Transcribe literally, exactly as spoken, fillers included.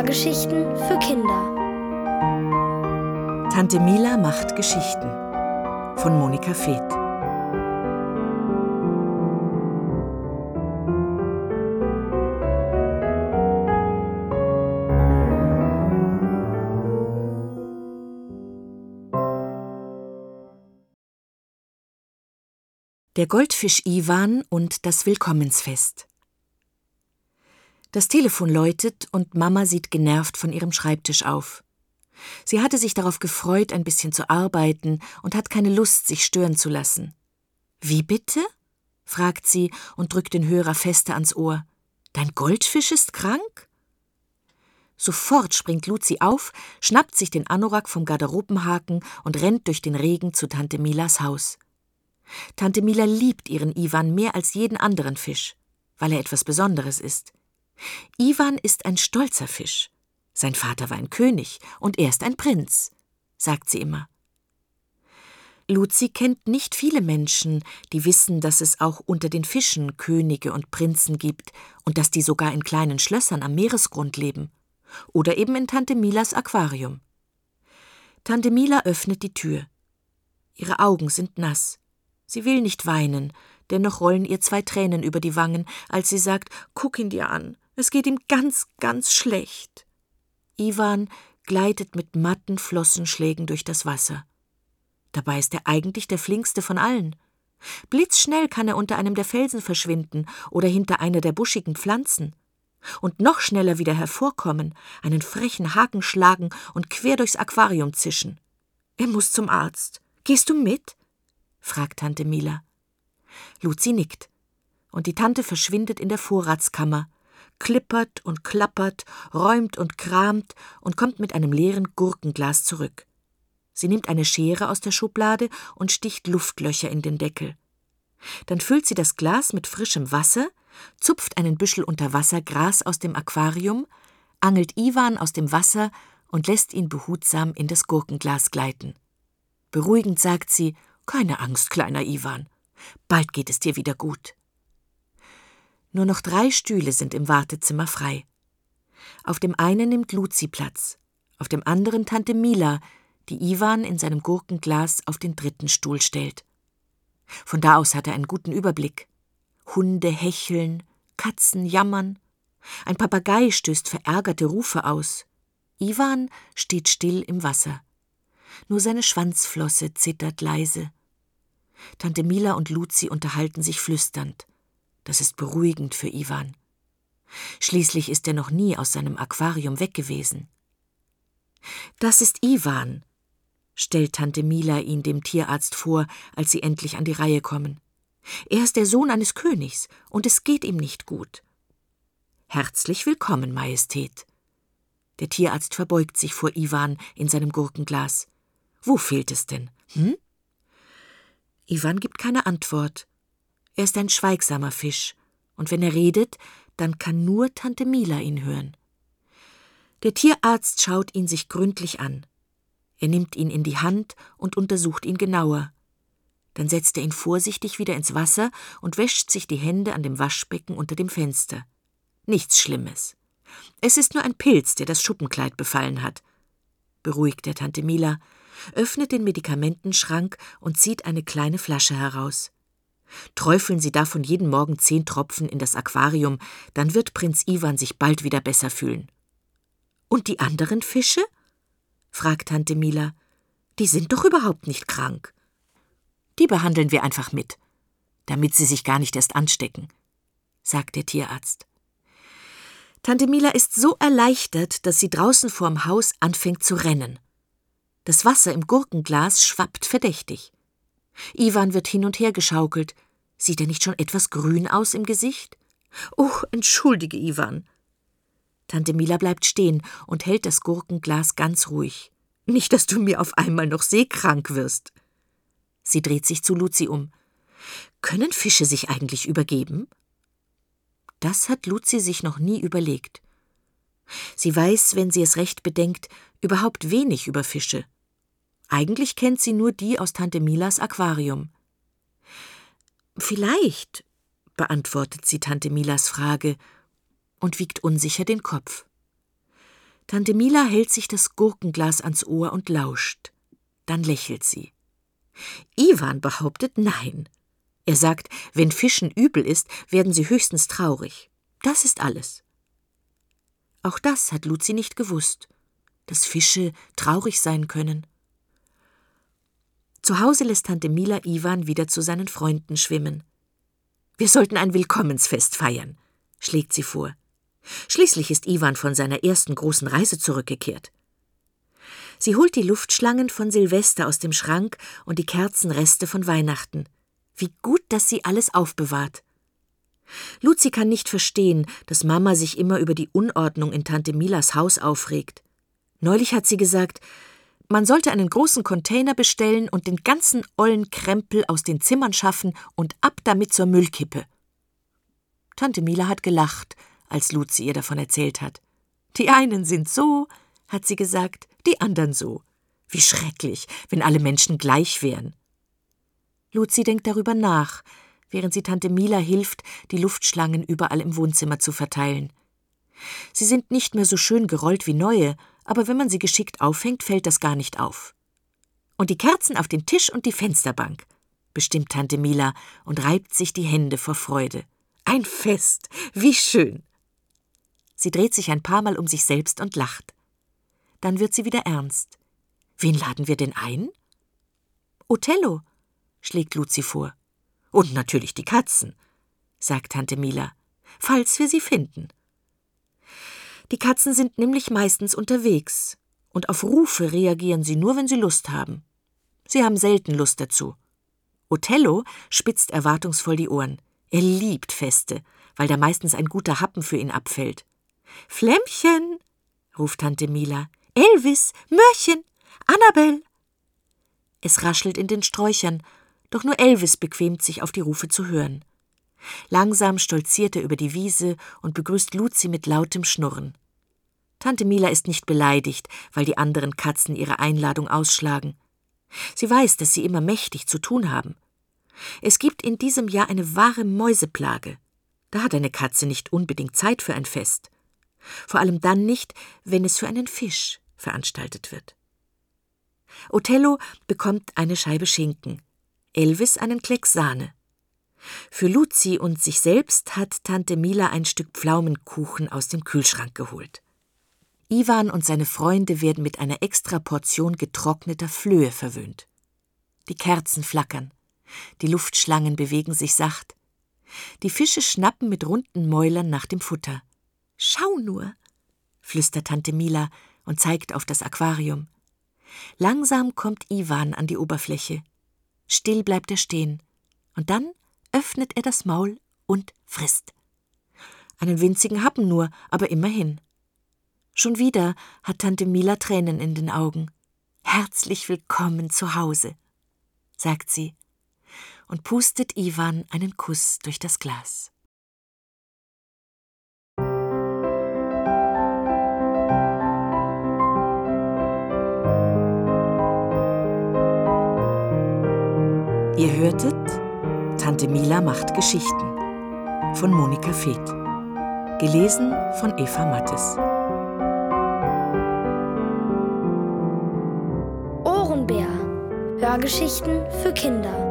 Hörgeschichten für Kinder. Tante Mila macht Geschichten von Monika Feeth. Der Goldfisch Iwan und das Willkommensfest. Das Telefon läutet und Mama sieht genervt von ihrem Schreibtisch auf. Sie hatte sich darauf gefreut, ein bisschen zu arbeiten und hat keine Lust, sich stören zu lassen. »Wie bitte?« fragt sie und drückt den Hörer fester ans Ohr. »Dein Goldfisch ist krank?« Sofort springt Luzi auf, schnappt sich den Anorak vom Garderobenhaken und rennt durch den Regen zu Tante Milas Haus. Tante Mila liebt ihren Iwan mehr als jeden anderen Fisch, weil er etwas Besonderes ist. Iwan ist ein stolzer Fisch. Sein Vater war ein König und er ist ein Prinz, sagt sie immer. Luzi kennt nicht viele Menschen, die wissen, dass es auch unter den Fischen Könige und Prinzen gibt und dass die sogar in kleinen Schlössern am Meeresgrund leben. Oder eben in Tante Milas Aquarium. Tante Mila öffnet die Tür. Ihre Augen sind nass. Sie will nicht weinen, dennoch rollen ihr zwei Tränen über die Wangen, als sie sagt, »Guck ihn dir an, es geht ihm ganz, ganz schlecht.« Iwan gleitet mit matten Flossenschlägen durch das Wasser. Dabei ist er eigentlich der flinkste von allen. Blitzschnell kann er unter einem der Felsen verschwinden oder hinter einer der buschigen Pflanzen. Und noch schneller wieder hervorkommen, einen frechen Haken schlagen und quer durchs Aquarium zischen. Er muss zum Arzt. Gehst du mit?« fragt Tante Mila. Luzi nickt. Und die Tante verschwindet in der Vorratskammer, klippert und klappert, räumt und kramt und kommt mit einem leeren Gurkenglas zurück. Sie nimmt eine Schere aus der Schublade und sticht Luftlöcher in den Deckel. Dann füllt sie das Glas mit frischem Wasser, zupft einen Büschel Unterwassergras aus dem Aquarium, angelt Iwan aus dem Wasser und lässt ihn behutsam in das Gurkenglas gleiten. Beruhigend sagt sie, »Keine Angst, kleiner Iwan. Bald geht es dir wieder gut.« Nur noch drei Stühle sind im Wartezimmer frei. Auf dem einen nimmt Luzi Platz, auf dem anderen Tante Mila, die Iwan in seinem Gurkenglas auf den dritten Stuhl stellt. Von da aus hat er einen guten Überblick. Hunde hecheln, Katzen jammern. Ein Papagei stößt verärgerte Rufe aus. Iwan steht still im Wasser. Nur seine Schwanzflosse zittert leise. Tante Mila und Luzi unterhalten sich flüsternd. Das ist beruhigend für Iwan. Schließlich ist er noch nie aus seinem Aquarium weg gewesen. »Das ist Iwan«, stellt Tante Mila ihn dem Tierarzt vor, als sie endlich an die Reihe kommen. »Er ist der Sohn eines Königs und es geht ihm nicht gut.« »Herzlich willkommen, Majestät.« Der Tierarzt verbeugt sich vor Iwan in seinem Gurkenglas. »Wo fehlt es denn, hm?« Iwan gibt keine Antwort. Er ist ein schweigsamer Fisch, und wenn er redet, dann kann nur Tante Mila ihn hören. Der Tierarzt schaut ihn sich gründlich an. Er nimmt ihn in die Hand und untersucht ihn genauer. Dann setzt er ihn vorsichtig wieder ins Wasser und wäscht sich die Hände an dem Waschbecken unter dem Fenster. Nichts Schlimmes. Es ist nur ein Pilz, der das Schuppenkleid befallen hat, beruhigt der Tante Mila, öffnet den Medikamentenschrank und zieht eine kleine Flasche heraus. Träufeln Sie davon jeden Morgen zehn Tropfen in das Aquarium, dann wird Prinz Iwan sich bald wieder besser fühlen. »Und die anderen Fische?« fragt Tante Mila. »Die sind doch überhaupt nicht krank.« »Die behandeln wir einfach mit, damit sie sich gar nicht erst anstecken«, sagt der Tierarzt. Tante Mila ist so erleichtert, dass sie draußen vorm Haus anfängt zu rennen. Das Wasser im Gurkenglas schwappt verdächtig. Iwan wird hin und her geschaukelt. Sieht er nicht schon etwas grün aus im Gesicht? »Oh, entschuldige, Iwan.« Tante Mila bleibt stehen und hält das Gurkenglas ganz ruhig. »Nicht, dass du mir auf einmal noch seekrank wirst.« Sie dreht sich zu Luzi um. »Können Fische sich eigentlich übergeben?« Das hat Luzi sich noch nie überlegt. Sie weiß, wenn sie es recht bedenkt, überhaupt wenig über Fische. Eigentlich kennt sie nur die aus Tante Milas Aquarium. »Vielleicht«, beantwortet sie Tante Milas Frage und wiegt unsicher den Kopf. Tante Mila hält sich das Gurkenglas ans Ohr und lauscht. Dann lächelt sie. Iwan behauptet nein. Er sagt, wenn Fischen übel ist, werden sie höchstens traurig. Das ist alles. Auch das hat Luzi nicht gewusst, dass Fische traurig sein können. Zu Hause lässt Tante Mila Iwan wieder zu seinen Freunden schwimmen. Wir sollten ein Willkommensfest feiern, schlägt sie vor. Schließlich ist Iwan von seiner ersten großen Reise zurückgekehrt. Sie holt die Luftschlangen von Silvester aus dem Schrank und die Kerzenreste von Weihnachten. Wie gut, dass sie alles aufbewahrt. Luzi kann nicht verstehen, dass Mama sich immer über die Unordnung in Tante Milas Haus aufregt. Neulich hat sie gesagt, man sollte einen großen Container bestellen und den ganzen ollen Krempel aus den Zimmern schaffen und ab damit zur Müllkippe. Tante Mila hat gelacht, als Luzi ihr davon erzählt hat. Die einen sind so, hat sie gesagt, die anderen so. Wie schrecklich, wenn alle Menschen gleich wären. Luzi denkt darüber nach, während sie Tante Mila hilft, die Luftschlangen überall im Wohnzimmer zu verteilen. Sie sind nicht mehr so schön gerollt wie neue, aber wenn man sie geschickt aufhängt, fällt das gar nicht auf. Und die Kerzen auf den Tisch und die Fensterbank, bestimmt Tante Mila und reibt sich die Hände vor Freude. Ein Fest, wie schön! Sie dreht sich ein paar Mal um sich selbst und lacht. Dann wird sie wieder ernst. Wen laden wir denn ein? Othello, schlägt Luzi vor. Und natürlich die Katzen, sagt Tante Mila, falls wir sie finden. Die Katzen sind nämlich meistens unterwegs und auf Rufe reagieren sie nur, wenn sie Lust haben. Sie haben selten Lust dazu. Othello spitzt erwartungsvoll die Ohren. Er liebt Feste, weil da meistens ein guter Happen für ihn abfällt. Flämmchen, ruft Tante Mila. Elvis, Mörchen, Annabel. Es raschelt in den Sträuchern, doch nur Elvis bequemt sich, auf die Rufe zu hören. Langsam stolziert er über die Wiese und begrüßt Luzi mit lautem Schnurren. Tante Mila ist nicht beleidigt, weil die anderen Katzen ihre Einladung ausschlagen. Sie weiß, dass sie immer mächtig zu tun haben. Es gibt in diesem Jahr eine wahre Mäuseplage. Da hat eine Katze nicht unbedingt Zeit für ein Fest. Vor allem dann nicht, wenn es für einen Fisch veranstaltet wird. Othello bekommt eine Scheibe Schinken, Elvis einen Klecks Sahne. Für Luzi und sich selbst hat Tante Mila ein Stück Pflaumenkuchen aus dem Kühlschrank geholt. Iwan und seine Freunde werden mit einer extra Portion getrockneter Flöhe verwöhnt. Die Kerzen flackern, die Luftschlangen bewegen sich sacht. Die Fische schnappen mit runden Mäulern nach dem Futter. »Schau nur«, flüstert Tante Mila und zeigt auf das Aquarium. Langsam kommt Iwan an die Oberfläche. Still bleibt er stehen. Und dann öffnet er das Maul und frisst. Einen winzigen Happen nur, aber immerhin. Schon wieder hat Tante Mila Tränen in den Augen. »Herzlich willkommen zu Hause«, sagt sie und pustet Iwan einen Kuss durch das Glas. Ihr hörtet Tante Mila macht Geschichten von Monika Feeth. Gelesen von Eva Mattes. Ohrenbär. Hörgeschichten für Kinder.